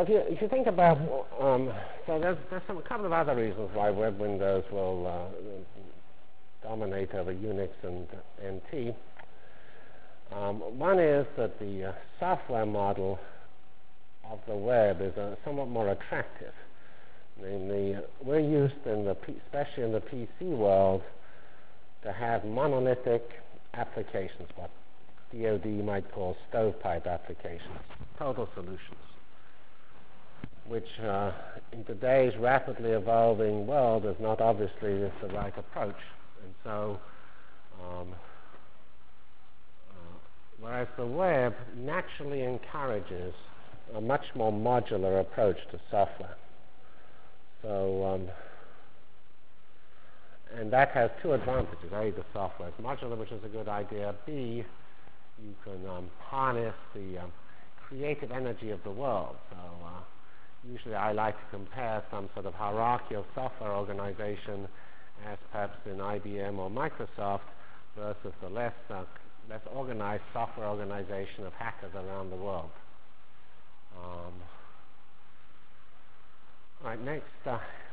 if you think about, so there's a couple of other reasons why web windows will dominate over Unix and NT. One is that the software model of the web is somewhat more attractive. Namely, we're used especially in the PC world, to have monolithic applications, what DoD might call stovepipe applications, total solutions, which in today's rapidly evolving world is not obviously the right approach. And so, whereas the web naturally encourages a much more modular approach to software. So, and that has two advantages. A, the software is modular, which is a good idea. B, you can harness the creative energy of the world. So usually I like to compare some sort of hierarchical software organization as perhaps in IBM or Microsoft versus the less organized software organization of hackers around the world. All right, next.